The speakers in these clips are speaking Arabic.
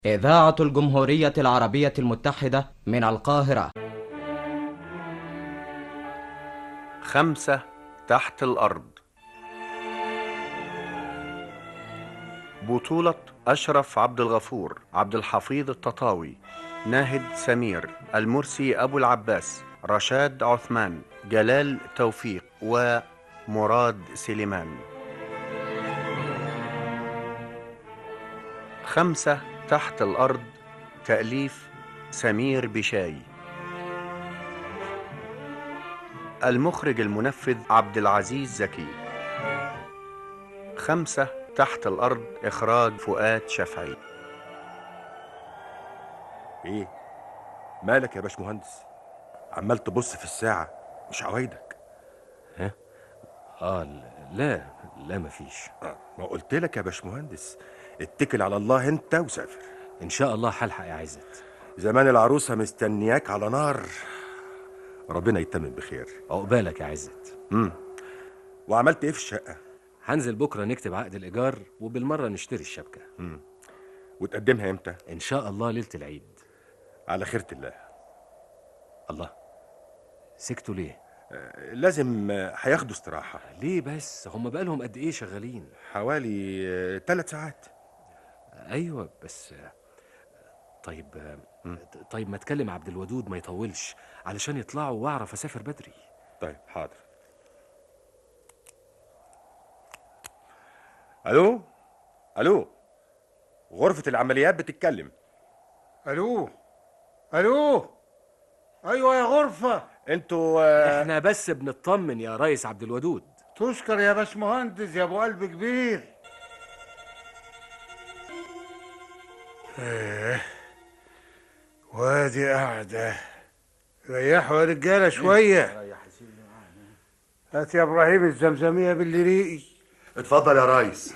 إذاعة الجمهورية العربية المتحدة من القاهرة. 5 تحت الأرض. بطولة أشرف عبد الغفور، عبد الحفيظ التطاوي، ناهد سمير، المرسي أبو العباس، رشاد عثمان، جلال توفيق، ومراد سليمان. 5 تحت الأرض، تأليف سمير بشاي. المخرج المنفذ عبد العزيز زكي. 5 تحت الأرض، إخراج فؤاد شفعي. ايه مالك يا باشمهندس؟ عمال تبص في الساعة، مش عوايدك؟ ها؟ لا لا مفيش. ما قلت لك يا باشمهندس، اتكل على الله انت وسافر. ان شاء الله هلحق يا عزت. زمان العروسة مستنياك على نار، ربنا يتمم بخير. عقبالك يا عزت. وعملت ايه في الشقة؟ هنزل بكرة نكتب عقد الإيجار وبالمرة نشتري الشبكة. وتقدمها امتى؟ إن شاء الله ليلة العيد. على خيرة الله. الله، سكتوا ليه؟ لازم هياخدوا استراحة. ليه بس؟ هم بقالهم قد إيه شغالين؟ حوالي 3 ساعات. أيوة بس طيب. طيب ما تكلم عبد الودود ما يطولش علشان يطلعوا وأعرف أسافر بدري. طيب حاضر. الو الو، غرفة العمليات بتتكلم. الو ايوه يا غرفة. انتوا احنا بس بنطمن يا ريس عبد الودود. تشكر يا باشمهندس يا ابو قلب كبير. وادي قاعدة، ريحوا يا رجالة شوية. هات يا ابراهيم الزمزمية باللي ريقي. اتفضل يا ريس.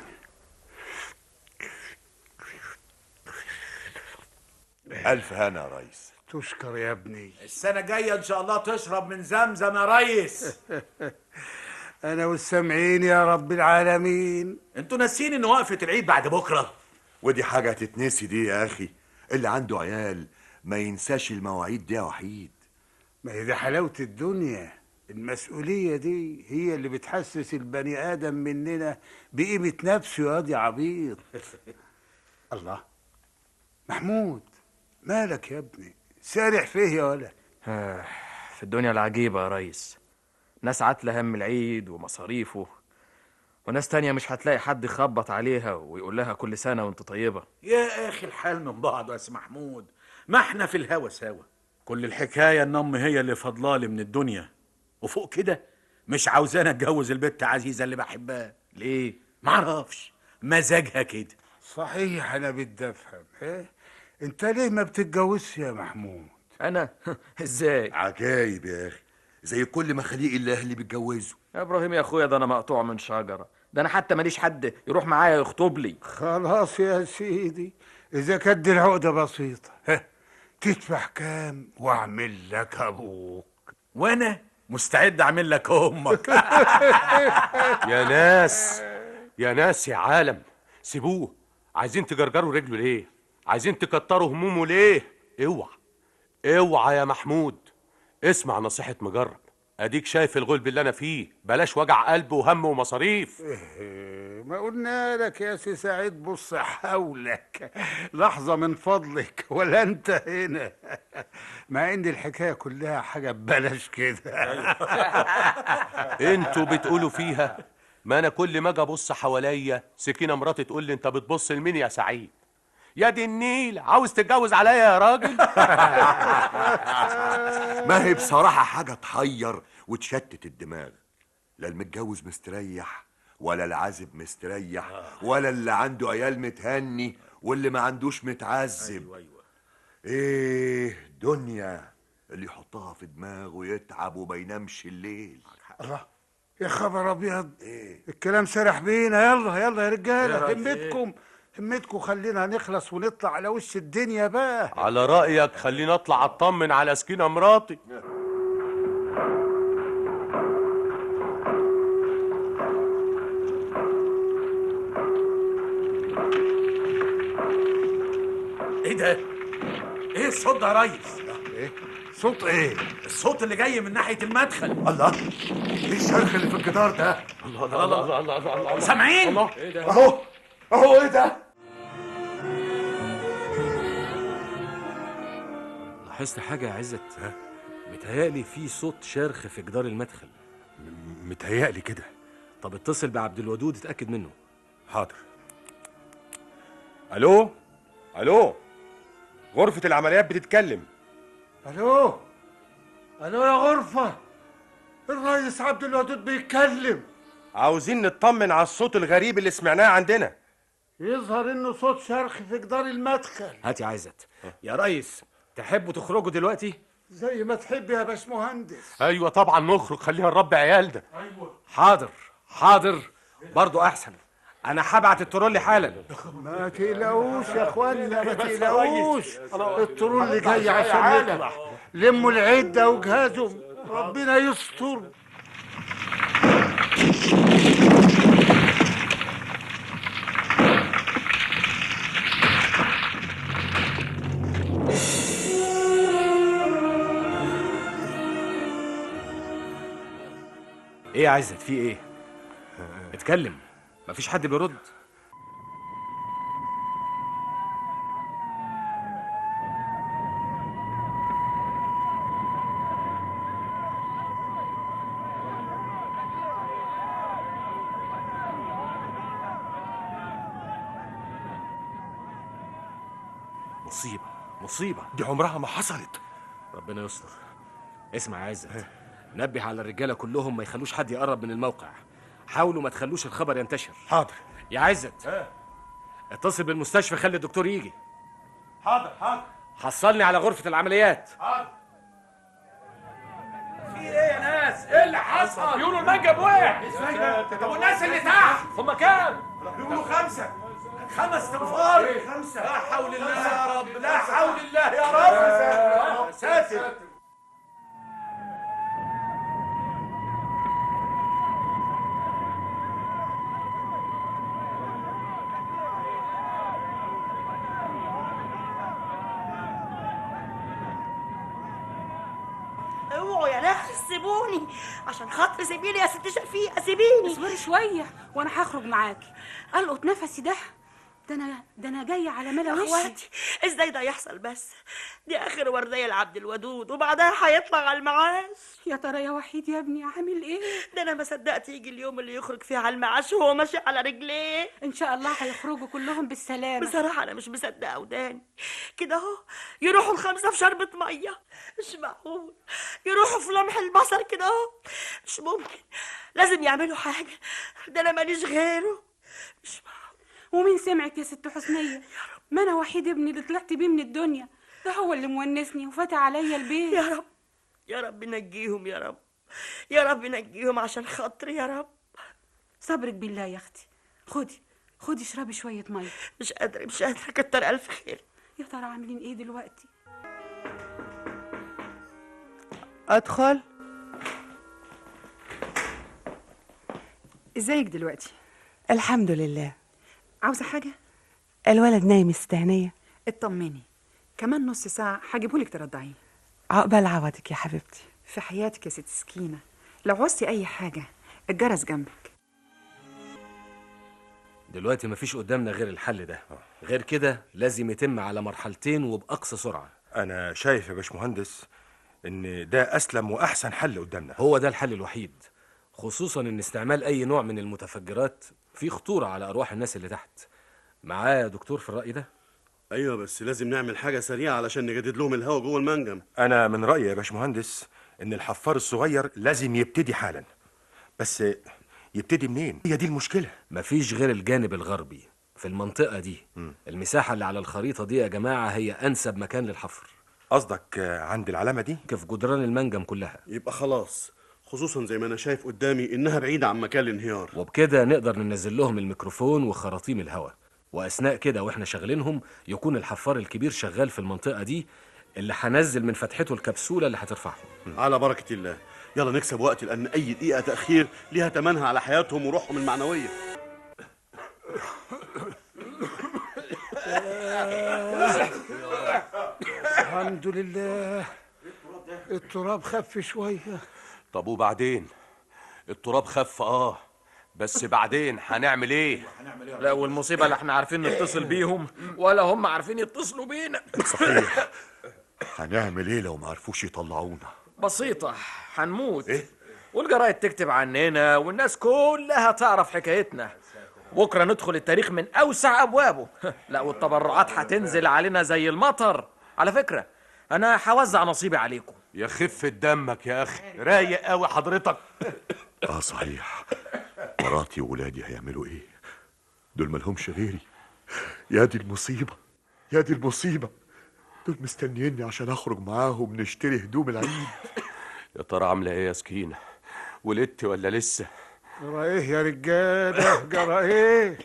ألف هنا يا ريس. تشكر يا ابني. السنة الجاية إن شاء الله تشرب من زمزم يا ريس. أنا والسامعين يا رب العالمين. أنتوا ناسين إن وقفة العيد بعد بكرة؟ ودي حاجة تتنسي دي يا أخي، اللي عنده عيال ما ينساش المواعيد دي يا وحيد. ما هي دي حلاوة الدنيا، المسؤولية دي هي اللي بتحسس البني آدم مننا بقيمة نفسه يا واد يا عبيط. الله، محمود مالك يا ابني؟ سارح فيه يا ولا؟ في الدنيا العجيبة يا ريس، ناس عاتلة هم العيد ومصاريفه، وناس تانية مش هتلاقي حد يخبط عليها ويقول لها كل سنة وانت طيبة. يا أخي الحال من بعضه يا سي محمود، ما احنا في الهوا سوا. كل الحكاية ان امي هي اللي فضلالي من الدنيا، وفوق كده مش عاوزاني اتجوز البت عزيزة اللي بحبها. ليه؟ معرفش، مزاجها كده. صحيح، أنا بدي أفهم إيه؟ أنت ليه ما بتتجوزش يا محمود؟ أنا؟ إزاي؟ عجايب يا أخي، زي كل مخاليق الله اللي بيتجوزوا. يا إبراهيم يا أخويا، ده أنا مقطوع من شجرة، ده أنا حتى ماليش حد يروح معايا يخطب لي. خلاص يا سيدي، إذا كانت العقدة بسيطة، تدفع كام وأعمل لك أبوك؟ وأنا مستعد أعمل لك أمك. يا ناس يا عالم، سيبوه. عايزين تجرجروا رجله ليه؟ عايزين تكتروا همومه ليه؟ اوعى يا محمود، اسمع نصيحة مجرب. اديك شايف الغلب اللي انا فيه، بلاش وجع قلب وهم ومصاريف. ما قلنا لك يا سي سعيد؟ بص حولك لحظة من فضلك، ولا انت هنا؟ مع ان الحكاية كلها حاجة ببلاش كده. انتوا بتقولوا فيها، ما انا كل ما اجي ابص حواليا سكينة مراتي تقول لي انت بتبص لمين يا سعيد؟ يا دي النيل، عاوز تتجوز عليا يا راجل؟ ما هي بصراحة حاجة تحير وتشتت الدماغ. لا المتجوز مستريح ولا العازب مستريح، ولا اللي عنده عيال متهني واللي ما عندوش متعذب. أيوة. ايه دنيا اللي يحطها في دماغه يتعب وما ينامش الليل. الله، يا خبر ابيض، إيه؟ الكلام سرح بينا. يلا يا رجالة، همتكم خلينا نخلص ونطلع على وش الدنيا بقى. على رأيك خلينا اطلع اطمن على سكينة مراتي. ايه ده؟ ايه الصوت ده يا ريس؟ ايه صوت ايه؟ الصوت اللي جاي من ناحيه المدخل. الله، ايه الشرخ اللي في الجدار ده؟ الله سامعين؟ اهو اهو، ايه ده؟ لاحظت حاجة يا عزت؟ متهيألي في صوت شرخ في جدار المدخل. متهيألي كده. طب اتصل بعبد الودود اتأكد منه. حاضر. الو الو، غرفة العمليات بتتكلم. الو الو يا غرفة، الريس عبد الودود بيتكلم. عاوزين نطمن على الصوت الغريب اللي سمعناه عندنا. يظهر انه صوت شرخ في جدار المدخل. هات يا عزت. يا ريس، تحبوا تخرجوا دلوقتي؟ زي ما تحب يا باشمهندس. ايوه طبعا نخرج، خليها الرب عيال ده. حاضر حاضر، برضو احسن. انا هبعت الترولي حالا. ما تقلقوش يا اخوانا، ما تقلقوش، الترول جاي عشان يطلع. لموا العده وجهازهم، ربنا يستر. ايه يا عزت، في ايه؟ اتكلم، مفيش حد بيرد. مصيبة مصيبة، دي عمرها ما حصلت. ربنا يستر. اسمع يا عزت، نبه على الرجالة كلهم ما يخلوش حد يقرب من الموقع. حاولوا ما تخلوش الخبر ينتشر. حاضر. يا عزت، اتصل بالمستشفى، خلي الدكتور يجي. حاضر حاضر. حصلني على غرفة العمليات. حاضر. في ايه يا ناس؟ ايه اللي حصل؟ بيقولوا المنجم وقع. طب والناس اللي تحت؟ هم كام؟ بيقولوا 5 تنفار. 5. لا حول الله يا رب، لا حول الله يا رب. ساتر. اوعوا يا ناس، سيبوني عشان خاطر، سيبيني يا ست شفيقة، سيبيني. اصبري شويه وانا هخرج معاكي. القط نفسي ده انا جايه على ملا وشي. اخواتي، ازاي ده يحصل بس؟ دي اخر ورديه لعبد الودود وبعدها هيطلع على المعاش. يا ترى يا وحيد يا ابني عامل ايه؟ ده انا ما صدقت يجي اليوم اللي يخرج فيه على المعاش وهو ماشي على رجليه. ان شاء الله هيخرجوا كلهم بالسلامه. بصراحه انا مش مصدقه وداني كده اهو. يروحوا ال5 في شربة ميه؟ مش معقول. يروحوا في لمح البصر كده اهو؟ مش ممكن. لازم يعملوا حاجه، ده انا ماليش غيره. مش معقول. ومين سمعك يا ست حسنيه؟ ما انا وحيد ابني اللي طلعت بيه من الدنيا، ده هو اللي مونسني وفتح عليا البيت. يا رب يا رب نجيهم، يا رب يا رب نجيهم عشان خاطري يا رب. صبرك بالله يا اختي. خدي اشربي شويه ميه. مش قادره كتر الف خير. يا ترى عاملين ايه دلوقتي؟ ادخل. ازيك دلوقتي؟ الحمد لله. عاوزه حاجه؟ الولد نايم استهنية. اطمني، كمان نص ساعه هجيبهولك ترضعيه. عقبال عوضك يا حبيبتي. في حياتك يا ست سكينه، لو عوزتي اي حاجه الجرس جنبك. دلوقتي مفيش قدامنا غير الحل ده، غير كده لازم يتم على مرحلتين وبأقصى سرعة. أنا شايف يا باشمهندس إن ده أسلم وأحسن حل قدامنا. هو ده الحل الوحيد، خصوصا إن استعمال أي نوع من المتفجرات فيه خطورة على أرواح الناس اللي تحت. معايا دكتور في الرأي ده؟ ايوه، بس لازم نعمل حاجه سريعه علشان نجدد لهم الهواء جوه المنجم. أنا من رأيي يا باشمهندس إن الحفار الصغير لازم يبتدي حالا، بس يبتدي منين؟ هي دي المشكلة. مفيش غير الجانب الغربي في المنطقة دي. المساحة اللي على الخريطة دي يا جماعة هي أنسب مكان للحفر. قصدك عند العلامة دي؟ في جدران المنجم كلها. يبقى خلاص، خصوصا زي ما انا شايف قدامي انها بعيده عن مكان الانهيار. وبكده نقدر ننزل لهم الميكروفون وخراطيم الهواء، واثناء كده واحنا شغالينهم يكون الحفار الكبير شغال في المنطقه دي اللي هنزل من فتحته الكبسوله اللي هترفعهم. على بركه الله، يلا نكسب وقت لان اي دقيقه تاخير ليها ثمنها على حياتهم وروحهم المعنويه. الحمد لله التراب خف شويه. طب وبعدين؟ التراب خف بس بعدين هنعمل ايه؟ لا، والمصيبة لا احنا عارفين نتصل بيهم ولا هم عارفين يتصلوا بينا. صحيح. هنعمل ايه لو ما عرفوش يطلعونا؟ بسيطة، هنموت. والجرايد تكتب عننا والناس كلها تعرف حكايتنا. بكرة ندخل التاريخ من أوسع أبوابه. لا، والتبرعات هتنزل علينا زي المطر. على فكرة أنا هوزع نصيبي عليكم. يا خفة دمك يا أخي، رايق قوي حضرتك. صحيح. مراتي وولادي هيعملوا ايه؟ دول ملهمش غيري. يا دي المصيبة، يا دي المصيبة. دول مستنيني عشان اخرج معاهم نشتري هدوم العيد. يا ترى عاملة ايه يا سكينة؟ ولدت ولا لسه؟ جرى ايه يا رجالة؟ جرى ايه؟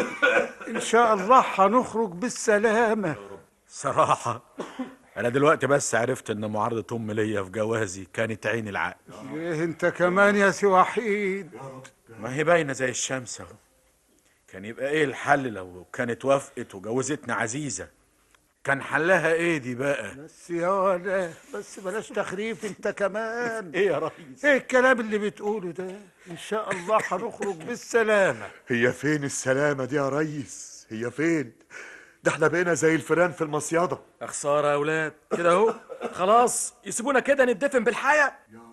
ان شاء الله هنخرج بالسلامة. صراحة أنا دلوقتي بس عرفت إن معارضة أم ليا في جوازي كانت عين العقل. ايه انت كمان يا سي وحيد؟ ما هي باينة زي الشمس اهو. كان يبقى ايه الحل لو كانت وافقت وجوزتنا عزيزة؟ كان حلها ايه دي بقى؟ بس يا ولا بس بلاش تخريف انت كمان. ايه يا ريس؟ ايه الكلام اللي بتقوله ده؟ ان شاء الله هنخرج بالسلامة. هي فين السلامة دي يا ريس؟ هي فين؟ ده احنا بقينا زي الفيران في المصيادة. خسارة يا أولاد، كده اهو خلاص يسيبونا كده ندفن بالحياة.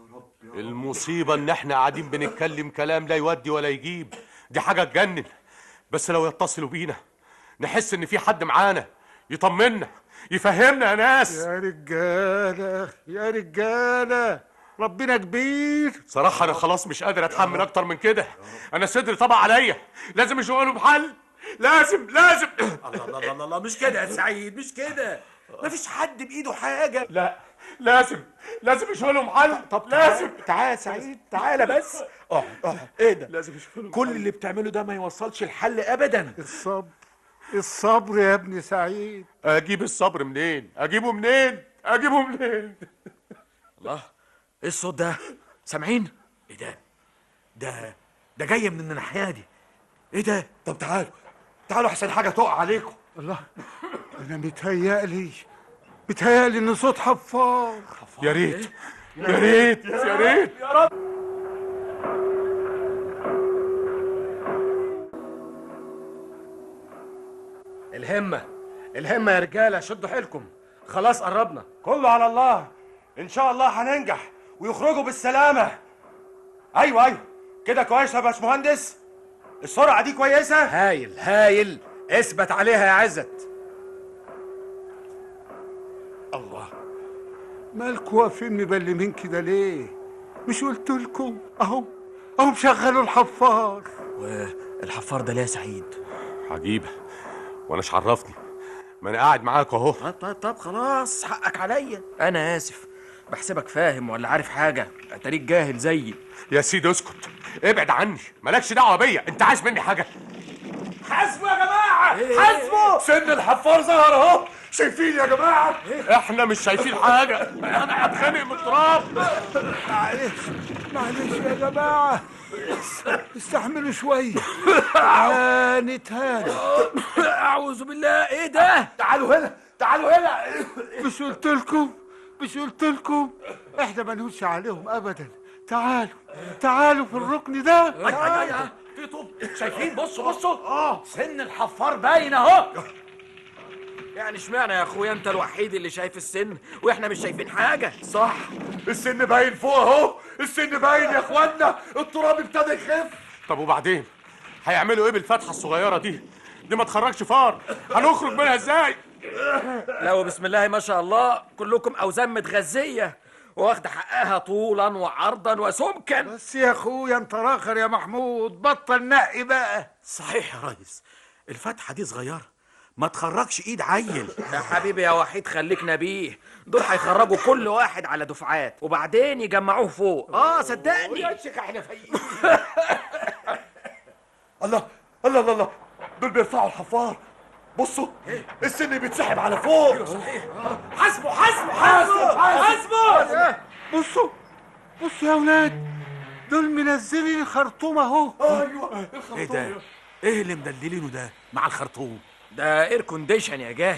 المصيبة إن احنا قاعدين بنتكلم كلام لا يودي ولا يجيب. دي حاجة تجنن. بس لو يتصلوا بينا نحس إن في حد معانا يطمنا يفهمنا يا ناس. يا رجالة يا رجالة، ربنا كبير. صراحة أنا خلاص مش قادر أتحمل أكتر من كده. أنا صدري طبع عليا. لازم يشغلوا بحل. لازم. الله الله الله، مش كده يا سعيد، مش كده. مفيش حد بإيده حاجة. لا، لازم يشغلوا محل. طب لازم. تعال يا سعيد، تعالى بس. اقعد. ايه ده؟ لازم يشغلوا كل اللي بتعمله ده ما يوصلش الحل أبدا. الصبر يا ابن سعيد. أجيب الصبر منين؟ أجيبه منين؟ الله، ايه الصوت ده؟ سامعين؟ ايه ده جاي من الناحية دي. ايه ده؟ طب تعالوا احسن حاجة تقع عليكم. الله، انا متهيألي ان صوت حفار. يا ريت يا رب. الهمة يا رجالة، شدوا حيلكم، خلاص قربنا. كله على الله. ان شاء الله هننجح ويخرجوا بالسلامة. ايوه كده كويس يا باشمهندس. السرعة دي كويسة. هايل اثبت عليها يا عزت. الله، مالكوا واقفين مبلمين كده ليه؟ مش قلت لكم اهو مشغلوا الحفار. والحفار ده ليه يا سعيد؟ عجيبة، واناش عرفني؟ ما انا قاعد معاك اهو. طب خلاص، حقك عليا. انا اسف، بحسبك فاهم ولا عارف حاجة، اتاريك جاهل زيي. يا سيدي اسكت، ابعد عني، مالكش دعوة بيا. انت عايز مني حاجة؟ حاسبوا يا جماعة، حاسبوا. سن الحفار ظهر اهو. شايفين يا جماعة؟ احنا مش شايفين حاجة. انا هتخانق من التراب. معلش يا جماعة، استحملوا شوية. نتهانى. اعوذ بالله، ايه ده؟ تعالوا هنا. مش قلت لكم احنا ما نهونش عليهم ابدا. تعالوا في الركن ده. في طوب. شايفين؟ بصوا. سن الحفار باين اهو. يعني اشمعنى يا اخويا انت الوحيد اللي شايف السن واحنا مش شايفين حاجة؟ صح، السن باين فوق اهو. السن باين يا اخوانا. التراب ابتدى يخف. طب وبعدين هيعملوا ايه بالفتحة الصغيرة دي ما تخرجش فار. هنخرج منها ازاي؟ لا، وبسم الله ما شاء الله كلكم اوزان متغذية واخد حقها طولا وعرضا وسمكا. بس يا اخويا انت راخر يا محمود، بطل نقي بقى. صحيح يا ريس، الفتحة دي صغيرة، ما تخرجش ايد عيل. يا حبيبي يا وحيد خليك نبيه، دول هيخرجوا كل واحد على دفعات وبعدين يجمعوه فوق. صدقني. يا شيخ احنا فايقين. الله، دول بيرفعوا الحفار. بصوا، السن بيتسحب على فوق. حاسبوا. بصوا يا ولاد، دول منزلين الخرطوم اهو. ايوه، ايه ده؟ ايه اللي مدللينه ده مع الخرطوم؟ ده اير كونديشن يا جاهل،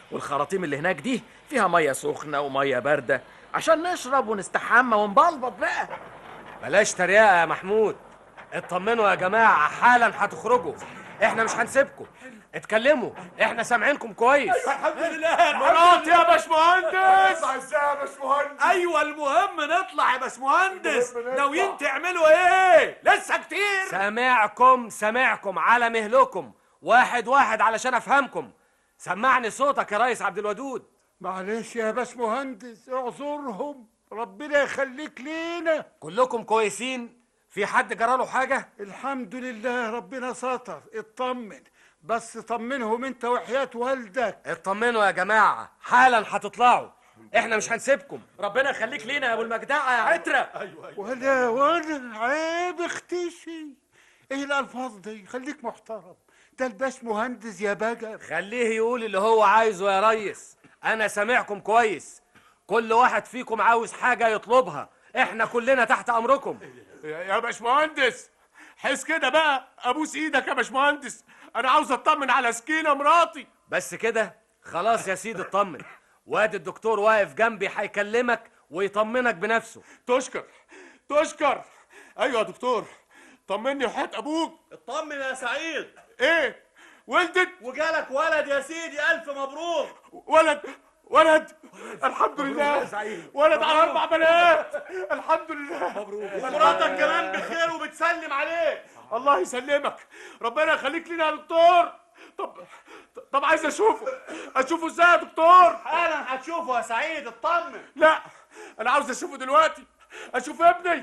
والخراطيم اللي هناك دي فيها ميه سخنه وميه بارده عشان نشرب ونستحمى ونبلبط بقى. بلاش تريقه يا محمود. اطمنوا يا جماعه، حالا هتخرجوا، احنا مش هنسيبكم. اتكلموا، احنا سامعينكم كويس. الحمد لله. مراتي يا باشمهندس. نطلع ازاي يا باشمهندس؟ ايوه المهم نطلع يا باشمهندس. ناويين تعملوا ايه؟ لسه كتير. سامعكم على مهلكم، واحد واحد علشان افهمكم. سمعني صوتك يا ريس عبد الودود. معلش يا باشمهندس، اعذرهم، ربنا يخليك لينا. كلكم كويسين؟ في حد جراله حاجه؟ الحمد لله، ربنا ستر. اطمن، بس طمنهم انت وحياة والدك. اطمنوا يا جماعه، حالا هتطلعوا، احنا مش هنسيبكم. ربنا يخليك لينا يا ابو المجدعه يا عتره. ايوه ولا عيب اختشي. ايه الالفاظ دي؟ خليك محترم، ده الباش مهندس يا بجر. خليه يقول اللي هو عايزه يا ريس، انا سامعكم كويس. كل واحد فيكم عاوز حاجه يطلبها، احنا كلنا تحت امركم. يا باشمهندس حس كده بقى، ابوس ايدك يا باشمهندس، انا عاوز اطمن على سكينه مراتي. بس كده؟ خلاص يا سيدي اطمن، وادي الدكتور واقف جنبي هيكلمك ويطمنك بنفسه. تشكر. ايوه يا دكتور، طمني وحياة ابوك. اطمن يا سعيد. ايه ولدت؟ وجالك ولد يا سيدي، الف مبروك. ولد الحمد لله. ولد على 4 بنات الحمد لله. مبروك. ومراتك كمان بخير وبتسلم عليك. الله يسلمك، ربنا يخليك لنا يا دكتور. طب عايز اشوفه ازاي يا دكتور؟ حالا هتشوفه يا سعيد، اطمن. لا انا عاوز اشوفه دلوقتي، اشوف ابني.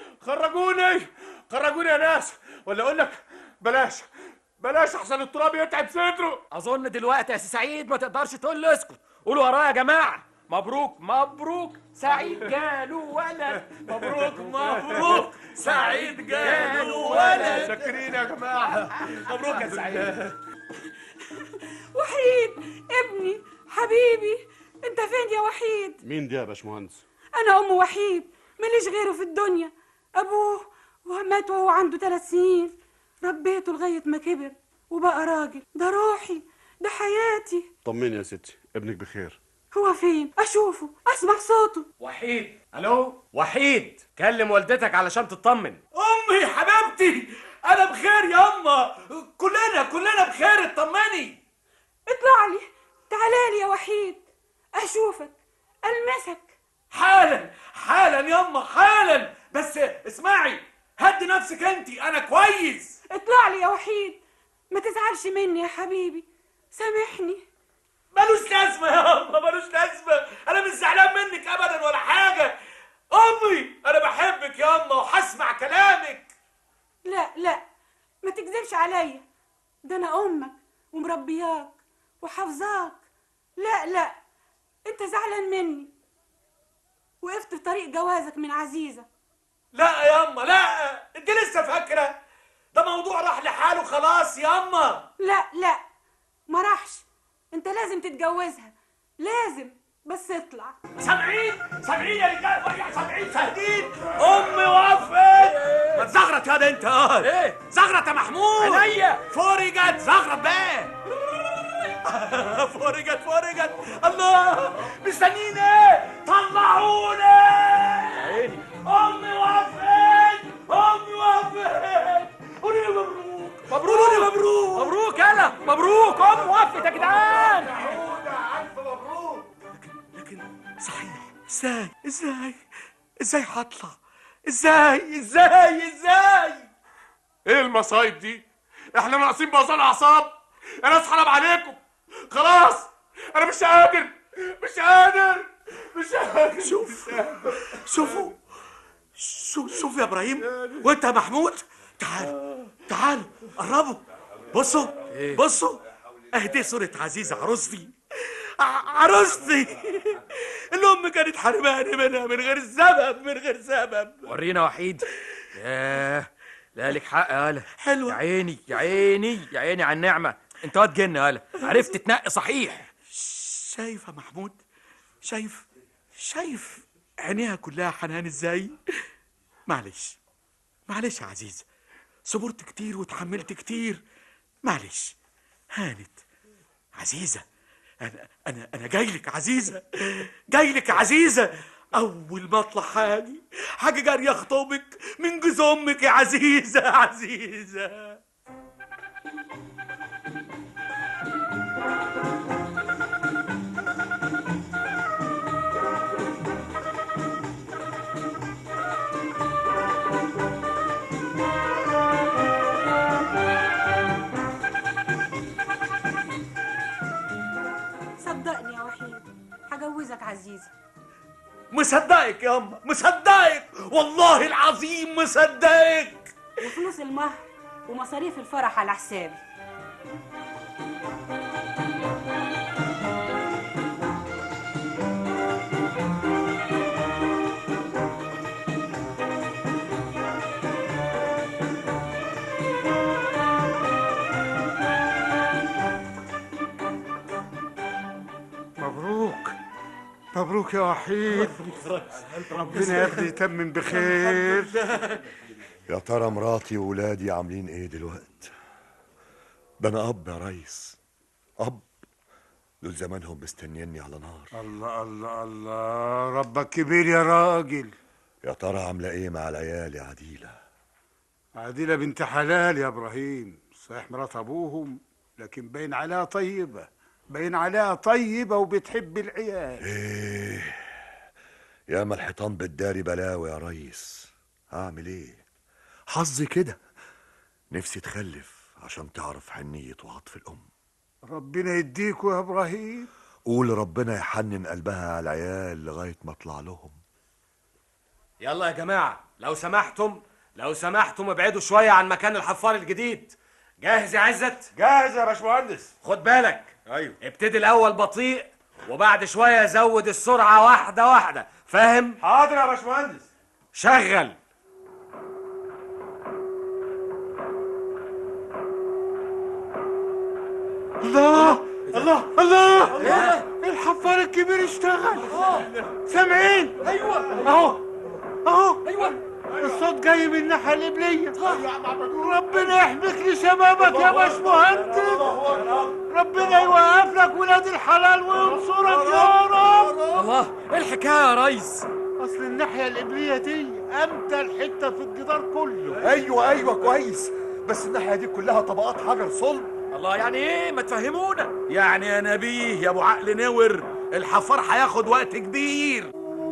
خرجوني يا ناس، ولا اقول لك بلاش احسن التراب يتعب صدره. اظن دلوقتي يا سي سعيد ما تقدرش تقول له اسكت. قولوا ورايا يا جماعه، مبروك سعيد جاله ولد. مبروك سعيد جاله ولد. شاكرين يا جماعه. مبروك يا سعيد. وحيد ابني حبيبي، انت فين يا وحيد؟ مين دي يا باشمهندس؟ انا ام وحيد، ماليش غيره في الدنيا. ابوه مات وهو عنده 3 سنين، ربيته لغايه ما كبر وبقى راجل. ده روحي، ده حياتي. طمني يا ستي، ابنك بخير. هو فين؟ اشوفه، اسمع صوته. وحيد، الو وحيد، كلم والدتك علشان تطمن. امي حبيبتي، انا بخير يا اما، كلنا بخير، اطمني. اطلع لي، تعالى لي يا وحيد، اشوفك، المسك. حالا ياما، حالا. بس اسمعي، هدي نفسك انتي، انا كويس. اطلع لي يا وحيد، ما تزعلش مني يا حبيبي، سامحني. ملوش لازمه ياما، ملوش لازمه، انا مش زعلان منك ابدا ولا حاجه. امي انا بحبك ياما وهسمع كلامك. لا ما تكذبش عليا، ده انا امك ومربياك وحافظاك. لا انت زعلان مني، وقفت في طريق جوازك من عزيزة. لا ياما، لا، انت لسه فاكره؟ ده موضوع راح لحاله خلاص ياما. لا ما راحش، انت لازم تتجوزها، لازم، بس اطلع. سامعين يا رجاله، سامعين ساهدين. امي وقفت. ما تزغرط يا ده انت. ايه زغرط يا محمود. عينيا فرجت، زغرط بقى. فرجت. الله، مستنيين ايه؟ طلعوني. عيني. امي وقفت. قولي لي مبروك يلا، مبروك. ام وقفت يا جدعان. الف مبروك. لكن صحيح، ازاي هطلع؟ ازاي؟ ايه المصايب دي؟ احنا ناقصين بوظان اعصاب؟ يا ناس حرام عليكم، خلاص انا مش قادر. شوفوا يا ابراهيم وانت يا محمود، تعالوا قربوا. بصوا اهدي صورة عزيزة عروستي الام كانت حرماني منها من غير سبب. ورينا وحيد. لا لك حق يا هلا. حلوة. يا عيني على النعمة. انت واد جن يا هلا، عرفت تنقي صحيح. شايف يا محمود؟ شايف عينيها كلها حنان ازاي؟ معلش يا عزيز، صبرت كتير وتحملت كتير، معلش. هانت عزيزة، انا جاي لك عزيزه، جاي لك عزيزه. اول ما اطلع حاجه جاريه اخطبك من جوز امك يا عزيزه عزيزه. صدقني يا وحيد هجوزك عزيزة. مصدقك يا أما، مصدقك والله العظيم مصدقك. وفلوس المهر ومصاريف الفرح على حسابي. مبروك مبروك يا وحيد، ربنا يا ابني يتمم بخير. يا ترى مراتي وولادي عاملين ايه دلوقتي؟ ده انا اب يا ريس، اب. دول زمانهم مستنيني على نار. الله الله الله، ربك كبير يا راجل. يا ترى عامله ايه مع العيال يا عديله؟ عديله بنت حلال يا ابراهيم، صحيح مرات ابوهم لكن باين عليها طيبه، باين عليها طيبه وبتحب العيال. ايه ياما الحيطان بتداري بلاوي يا ريس، هعمل ايه؟ حظي كده، نفسي تخلف عشان تعرف حنيه وعطف الام. ربنا يديكوا يا ابراهيم. قول ربنا يحنن قلبها على العيال لغايه ما اطلع لهم. يلا يا جماعه لو سمحتم ابعدوا شويه عن مكان الحفار الجديد. جاهز يا عزت؟ جاهز يا باشمهندس. خد بالك. ايوه. ابتدي الاول بطيء وبعد شويه زود السرعه واحده واحده، فاهم؟ حاضر يا باشمهندس. شغل. الله الله الله، الحفار الكبير اشتغل. سامعين؟ ايوه اهو ايوه الصوت جاي من الناحيه القبليه. ربنا يحميك لشبابك يا باشمهندس، ربنا يوقف لك ولاد الحلال وينصرك يا رب. الله، ايه الحكايه يا ريس؟ اصل الناحيه القبليه دي امتل حته في الجدار كله. ايوه كويس، بس الناحيه دي كلها طبقات حجر صلب. الله، يعني ايه؟ ما تفهمونا. يعني يا نبيه يا ابو عقل نور، الحفار هياخد وقت كبير.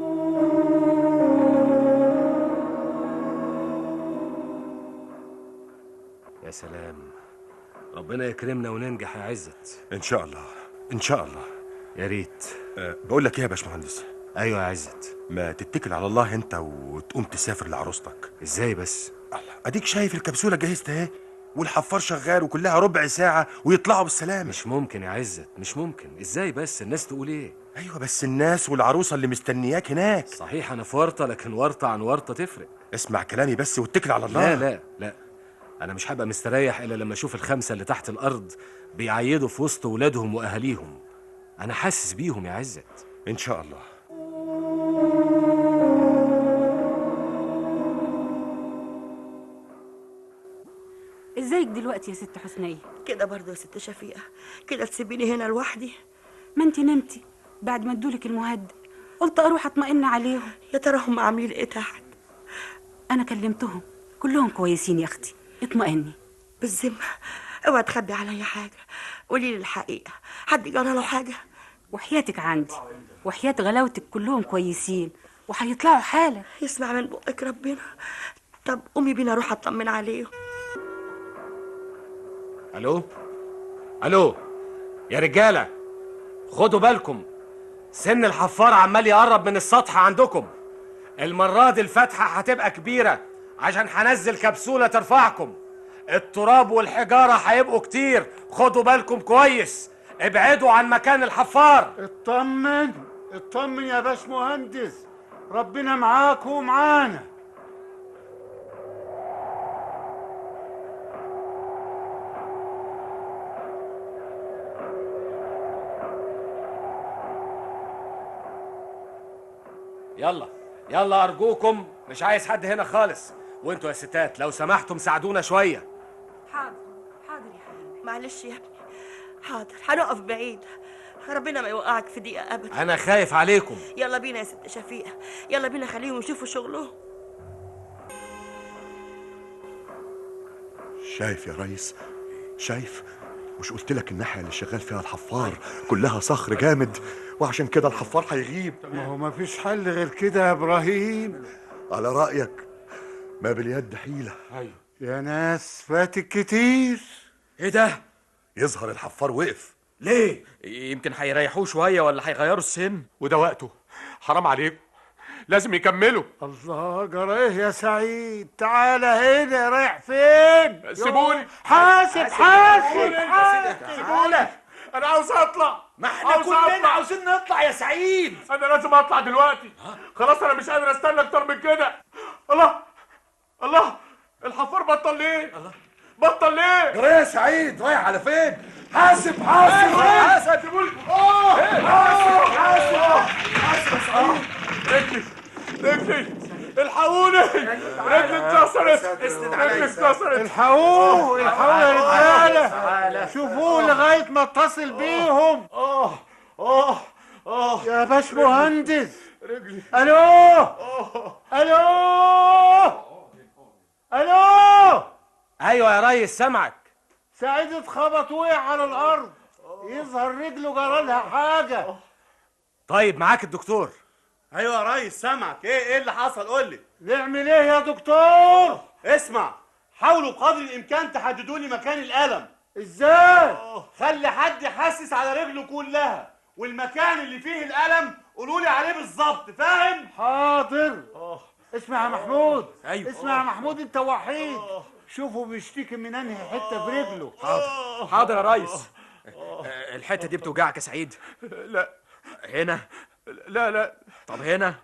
يا سلام، ربنا يكرمنا وننجح يا عزت. ان شاء الله ان شاء الله. يا ريت. بقول لك ايه يا باشمهندس؟ ايوه يا عزت. ما تتكل على الله انت وتقوم تسافر لعروستك. ازاي بس؟ الله، اديك شايف الكبسوله جهزت اهي، والحفار شغال وكلها ربع ساعه ويطلعوا بالسلامه. مش ممكن يا عزت، مش ممكن. ازاي بس؟ الناس تقول ايه؟ ايوه بس الناس والعروسه اللي مستنياك هناك. صحيح انا في ورطه، لكن ورطه عن ورطه تفرق. اسمع كلامي بس واتكل على الله. لا انا مش هبقى مستريح الا لما اشوف الخمسه اللي تحت الارض بيعيدوا في وسط ولادهم واهاليهم. انا حاسس بيهم يا عزت. ان شاء الله. ازيك دلوقتي يا ست حسنية؟ كده برضه يا ست شفيقة، كده تسيبيني هنا لوحدي؟ ما انت نمتي بعد ما ادولك المهدئ، قلت اروح اطمئن عليهم. يا ترى هم عاملين ايه تحت؟ انا كلمتهم كلهم كويسين يا اختي، اطمئني. بالذمة اوعي تخبي عليا حاجة، قولي لي الحقيقة، حد جرى له حاجة؟ وحياتك عندي وحياة غلاوتك كلهم كويسين وهيطلعوا حالا. يسمع من بقك ربنا. طب قومي بينا اروح اطمن عليهم. الو يا رجاله، خدوا بالكم، سن الحفار عمال يقرب من السطح عندكم. المره دي الفتحه هتبقى كبيره عشان هنزل كبسوله ترفعكم. التراب والحجاره هيبقوا كتير، خدوا بالكم كويس، ابعدوا عن مكان الحفار. اطمن يا باشمهندس، ربنا معاك ومعانا. يلا ارجوكم، مش عايز حد هنا خالص. وانتوا يا ستات لو سمحتم ساعدونا شويه. حاضر يا حبيبي. معلش يا ابني، حاضر، هنقف بعيد ربنا ما يوقعك في دقيقة أبدا. انا خايف عليكم. يلا بينا يا ست شفيقة، يلا بينا خليهم يشوفوا شغلهم. شايف يا ريس؟ شايف؟ مش قلت لك الناحية اللي شغال فيها الحفار كلها صخر جامد، وعشان كده الحفار هيغيب. ما هو ما فيش حل غير كده يا ابراهيم. على رأيك ما باليد حيلة. ايوه يا ناس فاتك كتير. ايه ده؟ يظهر الحفار وقف. ليه؟ يمكن هيريحوه شويه ولا هيغيروا السن. وده وقته، حرام عليكم، لازم يكملوا. الله، جرى ايه يا سعيد؟ تعالى هنا، رايح فين؟ سيبوني. حاسب سيبوني، انا عاوز اطلع. ما احنا كلنا عاوزين نطلع يا سعيد. انا لازم اطلع دلوقتي. خلاص انا مش قادر استنى اكتر من كده. الله، الحفار بطل ليه؟ بطل ليه؟ جرى ايه يا سعيد؟ رايح على فين؟ حاسب سيبوني. حاسب رجلي الحقوني، رجلي اتكسرت. الحقوه يا رجاله، شوفوه لغايه ما اتصل بيهم. يا باشمهندس. رجلي. الو. ايوه يا ريس سامعك. سعيد اتخبط وقع على الارض، يظهر رجله جرالها حاجه. طيب معاك الدكتور. ايوه يا ريس سامعك. ايه اللي حصل؟ قول لي. نعمل ايه يا دكتور؟ اسمع، حاولوا بقدر الامكان تحددوا لي مكان الالم. ازاي؟ خلي حد يحسس على رجله كلها، والمكان اللي فيه الالم قولوا لي عليه بالظبط، فاهم؟ حاضر. اسمع يا محمود. أيوة. اسمع يا محمود، انت وحيد. شوفوا بيشتكي من انهي حته في رجله. حاضر يا ريس. الحته دي بتوجعك يا سعيد؟ لا. هنا؟ لا. طب هنا؟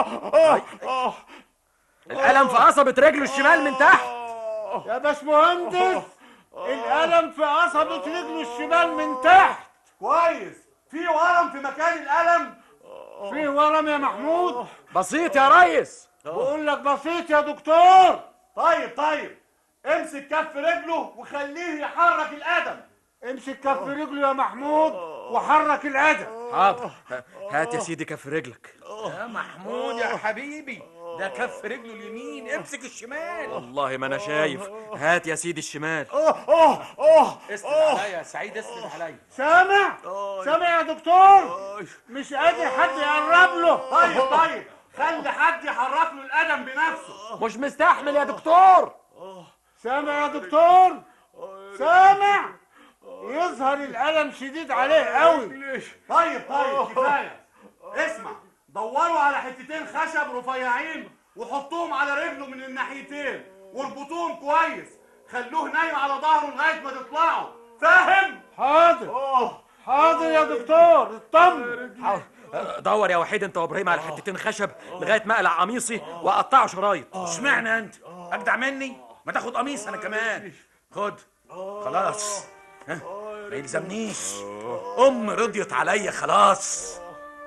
الألم في قصبة رجله الشمال من تحت. يا باشمهندس، الألم في قصبة رجله الشمال من تحت. كويس. في ورم في مكان الالم؟ في ورم يا محمود. بسيط يا ريس. بقول لك بسيط يا دكتور. طيب امسك كف رجله وخليه يحرك القدم. امسك كف رجله يا محمود وحرك القدم. حاضر. هات يا سيدي كف رجلك. يا محمود يا حبيبي، ده كف رجله اليمين، امسك الشمال. والله ما انا شايف. هات يا سيدي الشمال. اسند عليا يا سعيد، اسند عليا. سامع يا دكتور؟ مش قادر حد يقرب له. طيب خلي حد يحرك له القدم بنفسه. مش مستحمل يا دكتور. سامع يا دكتور؟ سامع؟ يظهر الألم شديد عليه قوي. طيب كفايه. اسمع، دوروا على حتتين خشب رفيعين وحطوهم على رجله من الناحيتين واربطوهم كويس. خلوه نايم على ظهره لغايه ما تطلعوا، فاهم؟ حاضر يا دكتور، اطمن. دور يا وحيد انت وابراهيم على حتتين خشب لغايه ما اقلع قميصي واقطعه شرايط. اشمعنى انت؟ اجدع مني؟ ما تاخد قميص انا كمان. خد. خلاص. ما يلزمنيش. رضيت عليا خلاص.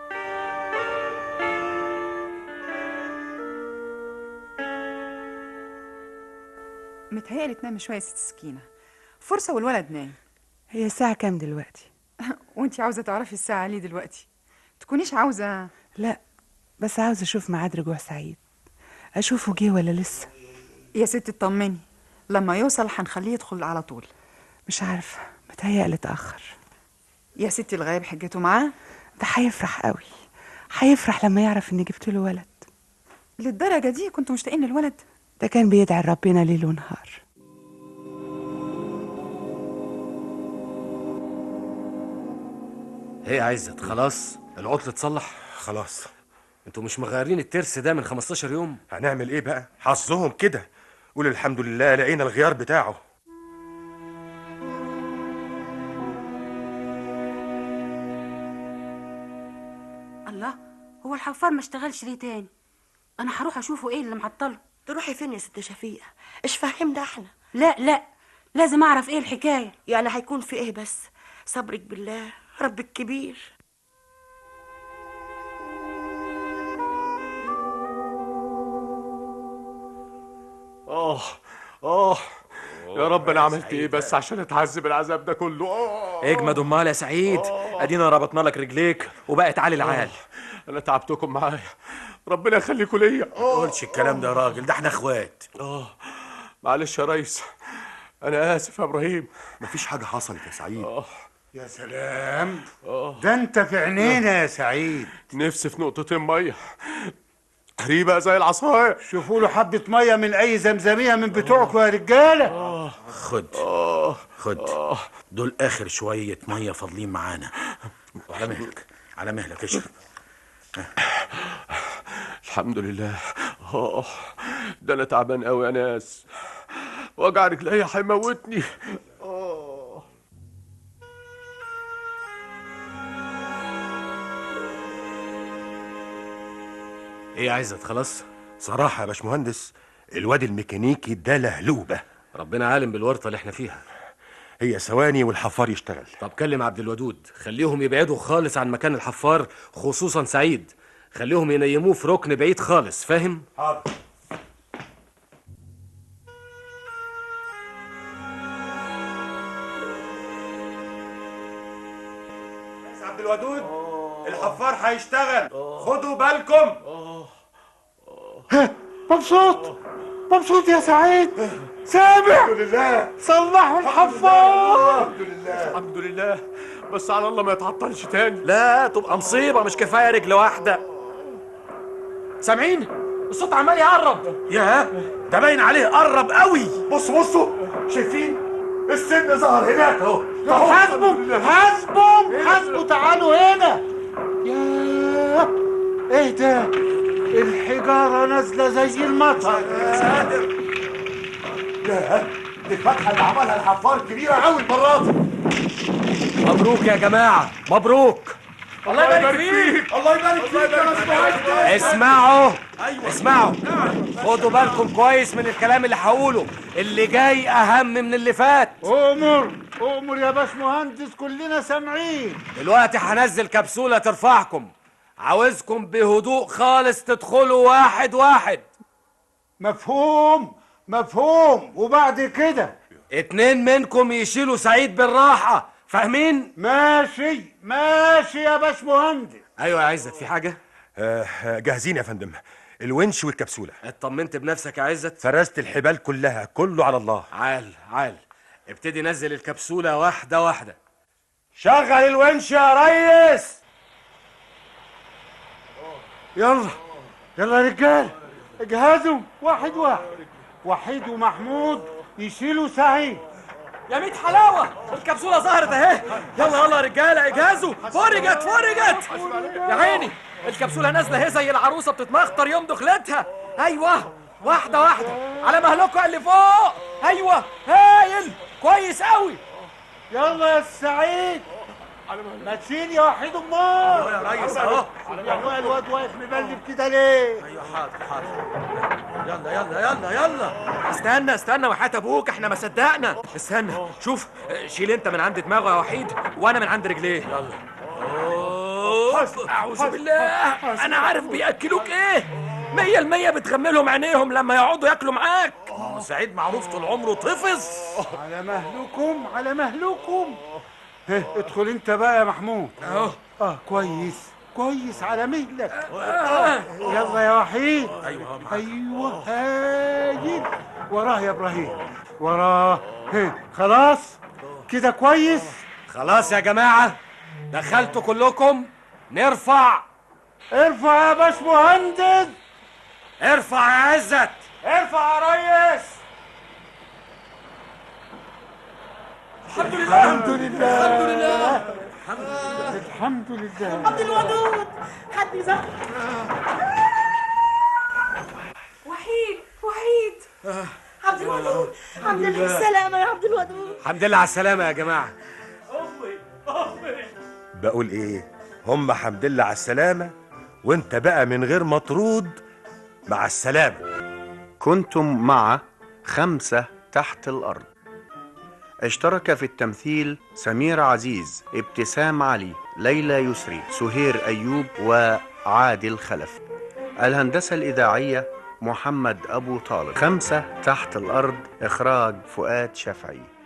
متهيألي تنام شوية يا ست سكينة، فرصة والولد نايم. هي الساعة كام دلوقتي؟ وانتي عاوزة تعرفي الساعة ليه دلوقتي؟ تكونيش عاوزة. لا، بس عاوزة اشوف ميعاد رجوع سعيد، اشوفه جه ولا لسه. يا ستي اطمني، لما يوصل هنخليه يدخل على طول. مش عارفة، متهيألي اتأخر. يا ستي الغايب حجته معاه. ده هيفرح قوي، هيفرح لما يعرف اني جبت له ولد. للدرجة دي كنتوا مشتاقين للولد؟ ده كان بيدعي ربنا ليل ونهار. ايه يا عزت، خلاص العطل اتصلح؟ خلاص. انتوا مش مغيرين الترس ده من 15 يوم؟ هنعمل ايه بقى؟ حظهم كده. قول الحمد لله لقينا الغيار بتاعه. الله، هو الحفار ما اشتغلش ليه تاني؟ انا هروح اشوفه ايه اللي معطله. تروحي فين يا ست شفيقة؟ ايش فهمنا احنا؟ لا لازم اعرف ايه الحكايه. يعني هيكون في ايه بس؟ صبرك بالله، ربك كبير. يا رب انا عملت ايه بس عشان اتعذب العذاب ده كله؟ اجمد امال يا سعيد، ادينا ربطنا لك رجليك وبقت عالي العال. انا تعبتكم معايا، ربنا يخليكم ليا. ما تقولش الكلام ده يا راجل، ده احنا اخوات. معلش يا ريس، انا اسف يا ابراهيم. مفيش حاجه حصلت يا سعيد. يا سلام، ده انت في عينينا يا سعيد. نفسي في نقطتين ميه قريبه زي العصايه. شوفوا له حبه ميه من اي زمزميه من بتوعكم يا رجاله. خد دول اخر شويه ميه فاضلين معانا. وعلى مهلك، على مهلك اشرب. الحمد لله. ده انا تعبان قوي يا ناس، وجع رجليا هيموتني. ايه يا عزت، خلاص؟ صراحه يا باشمهندس الواد الميكانيكي ده لهلوبه. ربنا عالم بالورطه اللي احنا فيها. هي ثواني والحفار يشتغل. طب كلم عبد الودود، خليهم يبعدوا خالص عن مكان الحفار، خصوصا سعيد. خليهم ينيموه في ركن بعيد خالص، فاهم؟ حاضر. عبد الودود الحفار هيشتغل، خدوا بالكم. مبسوط يا سعيد. سامع؟ الحمد لله. صلحوا الحفار. الحمد لله. الحمد لله، بس على الله ما يتعطلش تاني. لا تبقى مصيبه، مش كفايه رجل واحده. سامعين؟ الصوت عمال يقرب. ياه، ده باين عليه قرب قوي. بصوا شايفين السن ظهر هناك اهو. حاسبوا تعالوا هنا. ياه، ايه ده؟ الحجارة نازلة زي المطر. ساتر. ياه، دي الفتحة اللي عملها الحفار كبيرة قوي المرة دي. مبروك يا جماعه، مبروك. الله يبارك فيك. الله يبارك فيك يا باشمهندس. اسمعوا، خدوا بالكم كويس من الكلام اللي هقوله، اللي جاي اهم من اللي فات. أمر يا باشمهندس، كلنا سامعين. دلوقتي هنزل كبسولة ترفعكم، عاوزكم بهدوء خالص تدخلوا واحد واحد. مفهوم. وبعد كده 2 منكم يشيلوا سعيد بالراحة، فاهمين؟ ماشي يا باشمهندس. ايوه يا عزت، في حاجة؟ جاهزين يا فندم، الونش والكبسولة. اطمنت بنفسك يا عزت؟ فرست الحبال كلها، كله على الله. عال ابتدي نزل الكبسولة واحدة واحدة. شغل الونش يا ريس. يلا يا رجال، اجهزوا واحد. وحيد ومحمود يشيلوا سعيد. يا ميت حلاوه، الكبسوله ظهرت اهي. يلا يا رجاله اجهزوا. فرجت. يا عيني، الكبسوله نازله اهي زي العروسه بتتمخطر يوم دخلتها. ايوه، واحده على مهلكوا اللي فوق. ايوه، هايل، كويس قوي. يلا يا سعيد، ما تشيل يا وحيد امال. يا ريس اهو. يا الواد واقف مبلب كده ليه؟ ايوه حاضر. يلا. استنى وحياة ابوك، احنا ما صدقنا. استنى، شوف، شيل انت من عند دماغه يا وحيد وانا من عند رجليه. يلا. اعوذ بالله، انا عارف بياكلوك ايه. 100% بتغملهم عينيهم لما يقعدوا ياكلوا معاك. سعيد معروف طول عمره طفز. على مهلكم. ادخل انت بقى يا محمود. كويس على مهلك. يلا يا وحيد. ايوه هايل. وراه يا ابراهيم، وراه. خلاص كده كويس. خلاص يا جماعة، دخلتوا كلكم. نرفع يا باشمهندس. ارفع يا عزت. ارفع يا ريس. الحمد لله. عبد الودود، حد يزعل. وحيد. عبد الودود، الحمد لله بالسلامة يا عبد الودود. الحمد لله على السلامة يا جماعة. بقول ايه، هم حمد لله على السلامة، وانت بقى من غير مطرود مع السلامة. كنتم مع 5 تحت الأرض. اشترك في التمثيل سمير عزيز، ابتسام علي، ليلى يسري، سهير أيوب، وعادل خلف. الهندسة الإذاعية محمد أبو طالب. 5 تحت الأرض، إخراج فؤاد شفعي.